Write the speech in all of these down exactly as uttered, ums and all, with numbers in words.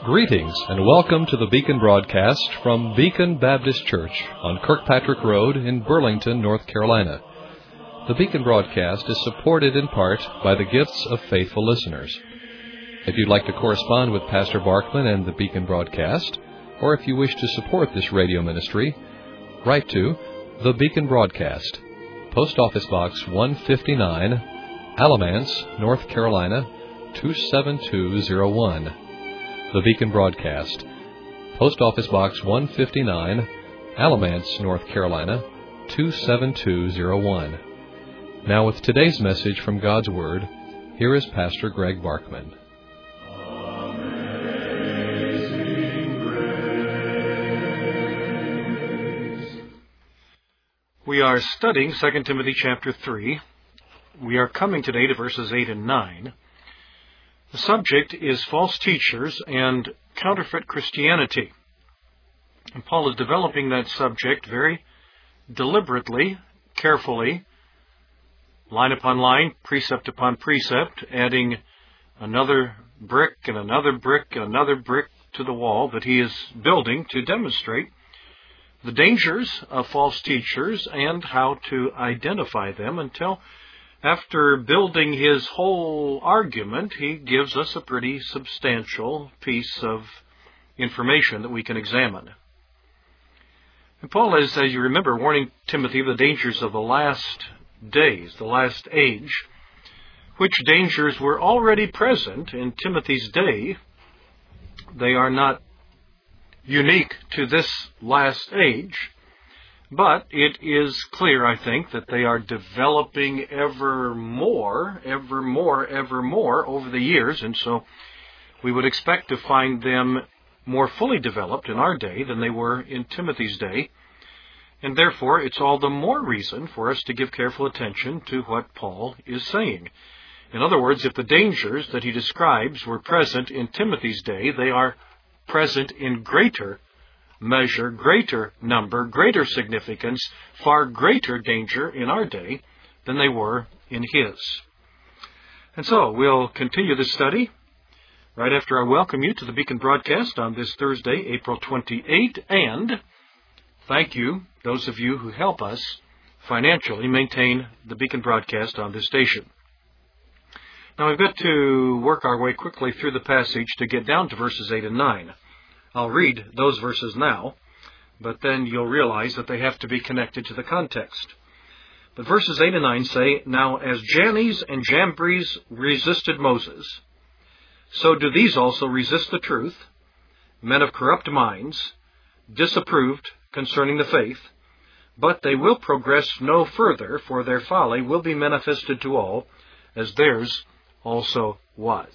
Greetings and welcome to the Beacon broadcast from Beacon Baptist Church on Kirkpatrick Road in Burlington, North Carolina. The Beacon broadcast is supported in part by the gifts of faithful listeners. If you'd like to correspond with Pastor Barkman and the Beacon broadcast, or if you wish to support this radio ministry, write to The Beacon Broadcast, Post Office Box one fifty-nine, Alamance, North Carolina, two seven two zero one. The Beacon Broadcast, Post Office Box one fifty-nine, Alamance, North Carolina, two seven two zero one. Now with today's message from God's Word, here is Pastor Greg Barkman. We are studying Second Timothy chapter three. We are coming today to verses eight and nine. The subject is false teachers and counterfeit Christianity. And Paul is developing that subject very deliberately, carefully, line upon line, precept upon precept, adding another brick and another brick and another brick to the wall that he is building to demonstrate the dangers of false teachers and how to identify them, until after building his whole argument, he gives us a pretty substantial piece of information that we can examine. And Paul is, as you remember, warning Timothy of the dangers of the last days, the last age, which dangers were already present in Timothy's day. They are not unique to this last age, but it is clear, I think, that they are developing ever more, ever more, ever more over the years, and so we would expect to find them more fully developed in our day than they were in Timothy's day, and therefore it's all the more reason for us to give careful attention to what Paul is saying. In other words, if the dangers that he describes were present in Timothy's day, they are present in greater measure, greater number, greater significance, far greater danger in our day than they were in his. And so we'll continue this study right after I welcome you to the Beacon broadcast on this Thursday, April twenty-eighth, and thank you, those of you who help us financially maintain the Beacon broadcast on this station. Now we've got to work our way quickly through the passage to get down to verses eight and nine. I'll read those verses now, but then you'll realize that they have to be connected to the context. But verses eight and nine say, "Now as Jannes and Jambres resisted Moses, so do these also resist the truth, men of corrupt minds, disapproved concerning the faith, but they will progress no further, for their folly will be manifested to all, as theirs also was."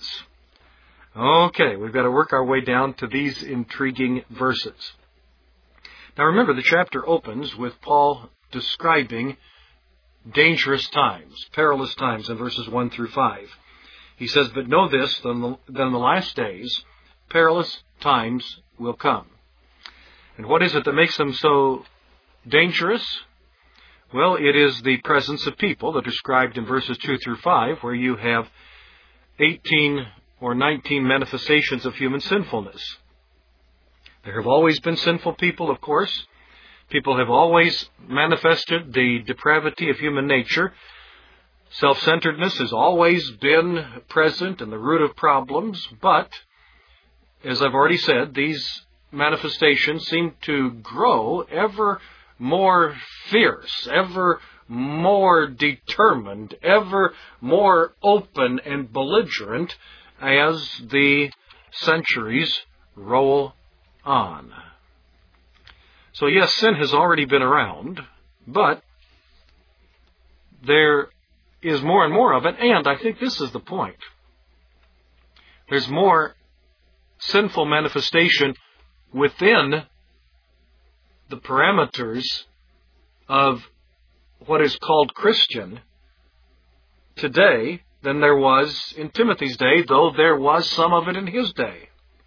Okay, we've got to work our way down to these intriguing verses. Now remember, the chapter opens with Paul describing dangerous times, perilous times in verses one through five. He says, "But know this, that in the last days, perilous times will come." And what is it that makes them so dangerous? Well, it is the presence of people that are described in verses two through five, where you have eighteen or nineteen manifestations of human sinfulness. There have always been sinful people, of course. People have always manifested the depravity of human nature. Self-centeredness has always been present and the root of problems, but, as I've already said, these manifestations seem to grow ever more fierce, ever more determined, ever more open and belligerent as the centuries roll on. So yes, sin has already been around, but there is more and more of it, and I think this is the point. There's more sinful manifestation within the parameters of what is called Christian today than there was in Timothy's day, though there was some of it in his day.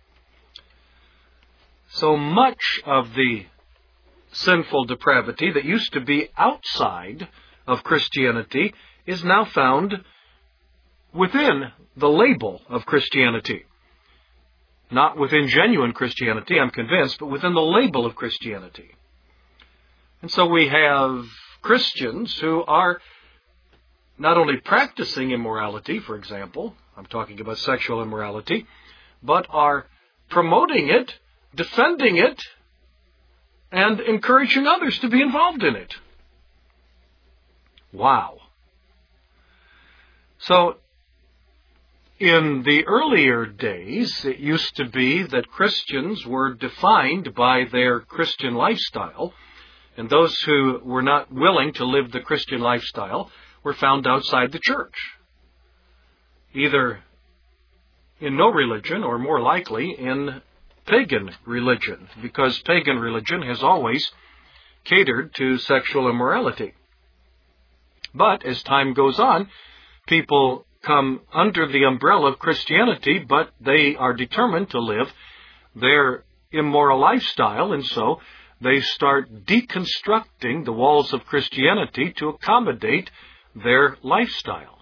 So much of the sinful depravity that used to be outside of Christianity is now found within the label of Christianity. Not within genuine Christianity, I'm convinced, but within the label of Christianity. And so we have Christians who are not only practicing immorality, for example, I'm talking about sexual immorality, but are promoting it, defending it, and encouraging others to be involved in it. Wow. So, in the earlier days, it used to be that Christians were defined by their Christian lifestyle, and those who were not willing to live the Christian lifestyle were found outside the church, either in no religion or more likely in pagan religion, because pagan religion has always catered to sexual immorality. But as time goes on, people come under the umbrella of Christianity, but they are determined to live their immoral lifestyle, and so they start deconstructing the walls of Christianity to accommodate their lifestyle.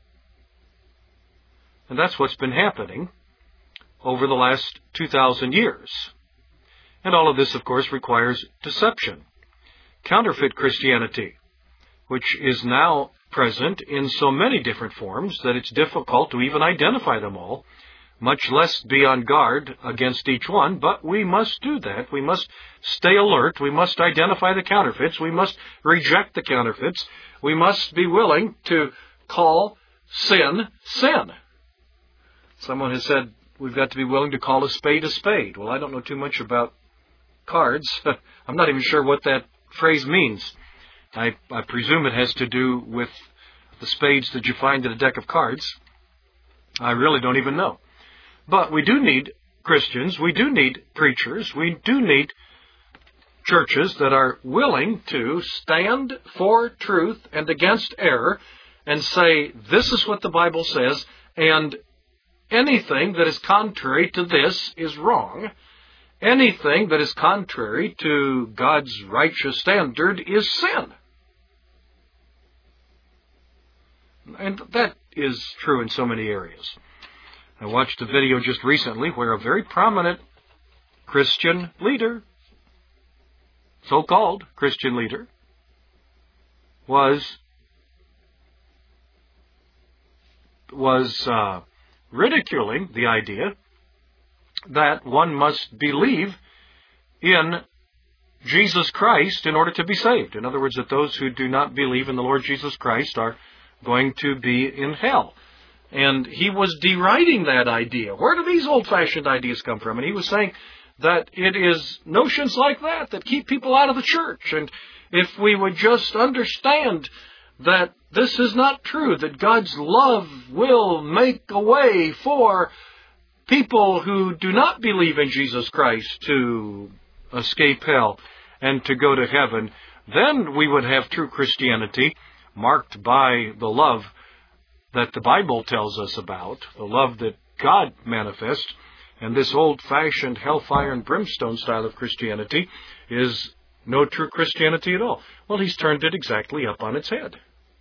And that's what's been happening over the last two thousand years. And all of this, of course, requires deception. Counterfeit Christianity, which is now present in so many different forms that it's difficult to even identify them all, much less be on guard against each one, but we must do that. We must stay alert. We must identify the counterfeits. We must reject the counterfeits. We must be willing to call sin, sin. Someone has said we've got to be willing to call a spade a spade. Well, I don't know too much about cards. I'm not even sure what that phrase means. I, I presume it has to do with the spades that you find in a deck of cards. I really don't even know. But we do need Christians, we do need preachers, we do need churches that are willing to stand for truth and against error and say, this is what the Bible says, and anything that is contrary to this is wrong. Anything that is contrary to God's righteous standard is sin. And that is true in so many areas. I watched a video just recently where a very prominent Christian leader, so-called Christian leader, was was uh, ridiculing the idea that one must believe in Jesus Christ in order to be saved. In other words, that those who do not believe in the Lord Jesus Christ are going to be in hell. And he was deriding that idea. Where do these old-fashioned ideas come from? And he was saying that it is notions like that that keep people out of the church. And if we would just understand that this is not true, that God's love will make a way for people who do not believe in Jesus Christ to escape hell and to go to heaven, then we would have true Christianity marked by the love that the Bible tells us about, the love that God manifests. And this old-fashioned hellfire and brimstone style of Christianity is no true Christianity at all. Well, he's turned it exactly up on its head.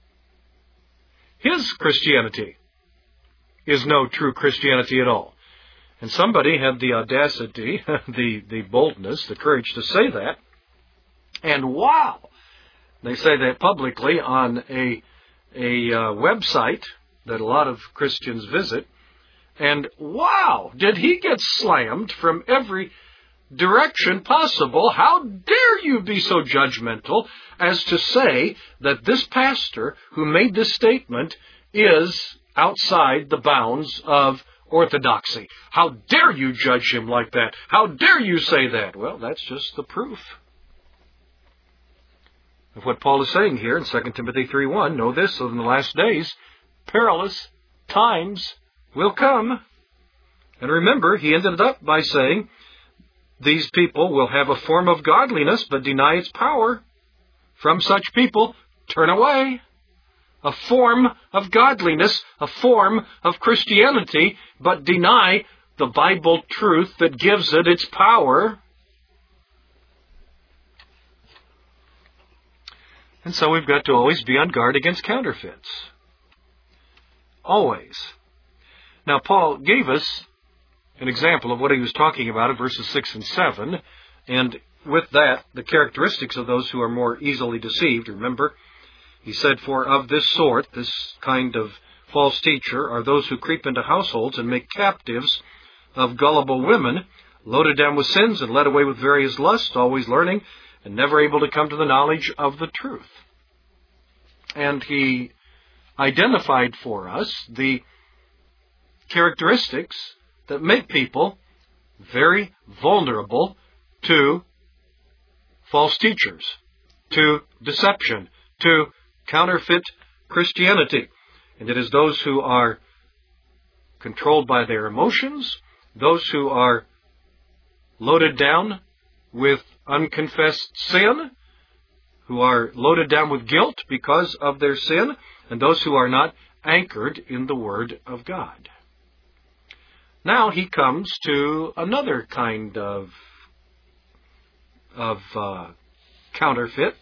His Christianity is no true Christianity at all. And somebody had the audacity, the, the boldness, the courage to say that. And wow! They say that publicly on a, a uh, website that a lot of Christians visit. And wow! Did he get slammed from every direction possible? How dare you be so judgmental as to say that this pastor who made this statement is outside the bounds of orthodoxy? How dare you judge him like that? How dare you say that? Well, that's just the proof of what Paul is saying here in Second Timothy three one. Know this, so in the last days, perilous times will come. And remember, he ended up by saying, these people will have a form of godliness, but deny its power. From such people, turn away. A form of godliness, a form of Christianity, but deny the Bible truth that gives it its power. And so we've got to always be on guard against counterfeits. Always. Now, Paul gave us an example of what he was talking about in verses six and seven, and with that, the characteristics of those who are more easily deceived. Remember, he said, "For of this sort, this kind of false teacher, are those who creep into households and make captives of gullible women, loaded down with sins and led away with various lusts, always learning, and never able to come to the knowledge of the truth." And he identified for us the characteristics that make people very vulnerable to false teachers, to deception, to counterfeit Christianity. And it is those who are controlled by their emotions, those who are loaded down with unconfessed sin, who are loaded down with guilt because of their sin, and those who are not anchored in the Word of God. Now he comes to another kind of, of uh, counterfeit.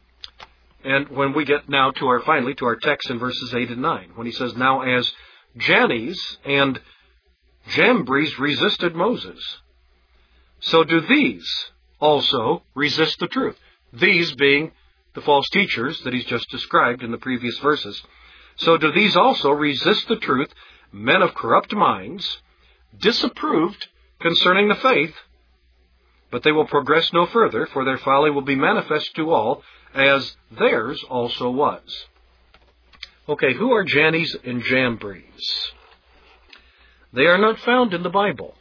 And when we get now to our, finally, to our text in verses eight and nine, when he says, "Now as Jannes and Jambres resisted Moses, so do these also resist the truth." These being the false teachers that he's just described in the previous verses. "So do these also resist the truth, men of corrupt minds, disapproved concerning the faith, but they will progress no further, for their folly will be manifest to all, as theirs also was." Okay, who are Jannes and Jambres? They are not found in the Bible.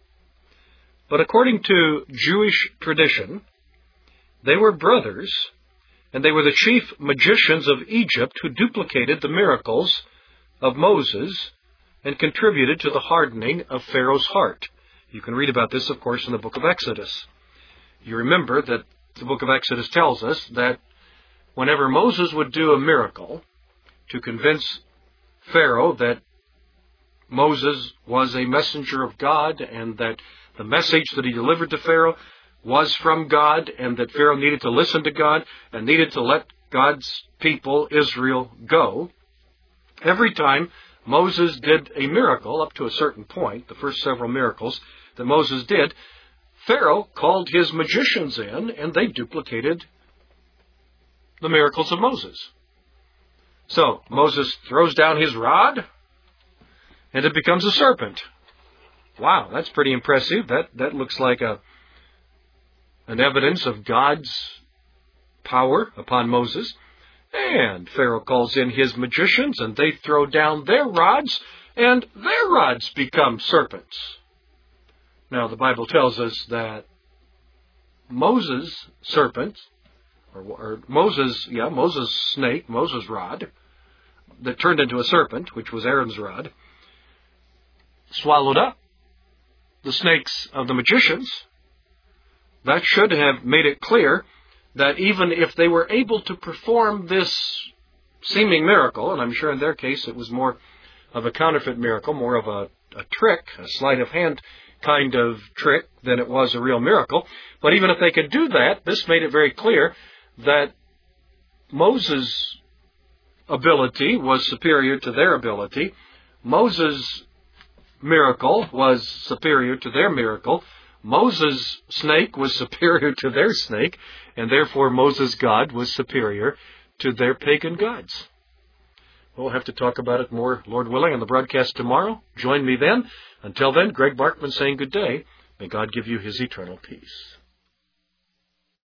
But according to Jewish tradition, they were brothers, and they were the chief magicians of Egypt who duplicated the miracles of Moses and contributed to the hardening of Pharaoh's heart. You can read about this, of course, in the book of Exodus. You remember that the book of Exodus tells us that whenever Moses would do a miracle to convince Pharaoh that Moses was a messenger of God and that the message that he delivered to Pharaoh was from God and that Pharaoh needed to listen to God and needed to let God's people, Israel, go, every time Moses did a miracle up to a certain point, the first several miracles that Moses did, Pharaoh called his magicians in and they duplicated the miracles of Moses. So Moses throws down his rod and it becomes a serpent. Wow, that's pretty impressive. That that looks like a an evidence of God's power upon Moses. And Pharaoh calls in his magicians and they throw down their rods and their rods become serpents. Now the Bible tells us that Moses' serpent, or, or Moses, yeah, Moses' snake, Moses' rod, that turned into a serpent, which was Aaron's rod, swallowed up the snakes of the magicians. That should have made it clear that even if they were able to perform this seeming miracle, and I'm sure in their case it was more of a counterfeit miracle, more of a, a trick, a sleight of hand kind of trick than it was a real miracle, but even if they could do that, this made it very clear that Moses' ability was superior to their ability. Moses' miracle was superior to their miracle. Moses' snake was superior to their snake, and therefore Moses' God was superior to their pagan gods. We'll have to talk about it more, Lord willing, on the broadcast tomorrow. Join me then. Until then, Greg Barkman saying good day. May God give you His eternal peace.